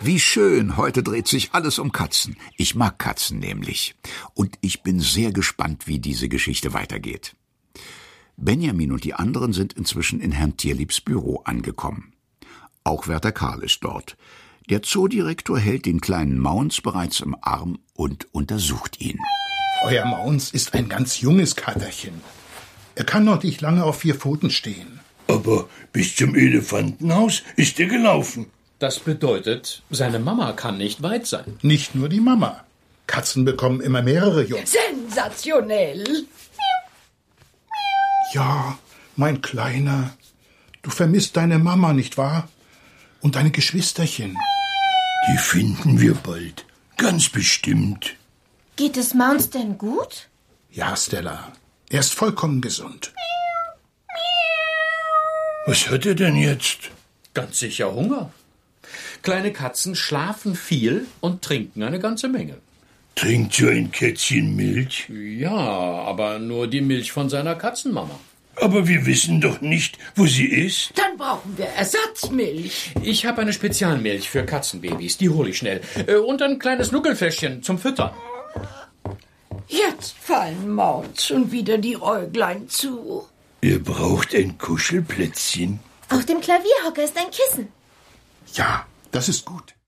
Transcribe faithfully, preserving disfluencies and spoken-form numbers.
Wie schön, heute dreht sich alles um Katzen. Ich mag Katzen nämlich. Und ich bin sehr gespannt, wie diese Geschichte weitergeht. Benjamin und die anderen sind inzwischen in Herrn Tierliebs Büro angekommen. Auch Wärter Karl ist dort. Der Zoodirektor hält den kleinen Maunz bereits im Arm und untersucht ihn. Euer Maunz ist ein ganz junges Katerchen. Er kann noch nicht lange auf vier Pfoten stehen. Aber bis zum Elefantenhaus ist er gelaufen. Das bedeutet, seine Mama kann nicht weit sein. Nicht nur die Mama. Katzen bekommen immer mehrere Jungen. Sensationell. Ja, mein Kleiner, du vermisst deine Mama, nicht wahr? Und deine Geschwisterchen. Die finden wir bald. Ganz bestimmt. Geht es Maunz denn gut? Ja, Stella. Er ist vollkommen gesund. Was hat er denn jetzt? Ganz sicher Hunger. Kleine Katzen schlafen viel und trinken eine ganze Menge. Trinkt so ein Kätzchen Milch? Ja, aber nur die Milch von seiner Katzenmama. Aber wir wissen doch nicht, wo sie ist. Dann brauchen wir Ersatzmilch. Ich habe eine Spezialmilch für Katzenbabys, die hole ich schnell. Äh, Und ein kleines Nuckelfläschchen zum Füttern. Jetzt fallen Maunz schon wieder die Äuglein zu. Er braucht ein Kuschelplätzchen. Auf dem Klavierhocker ist ein Kissen. Ja, das ist gut.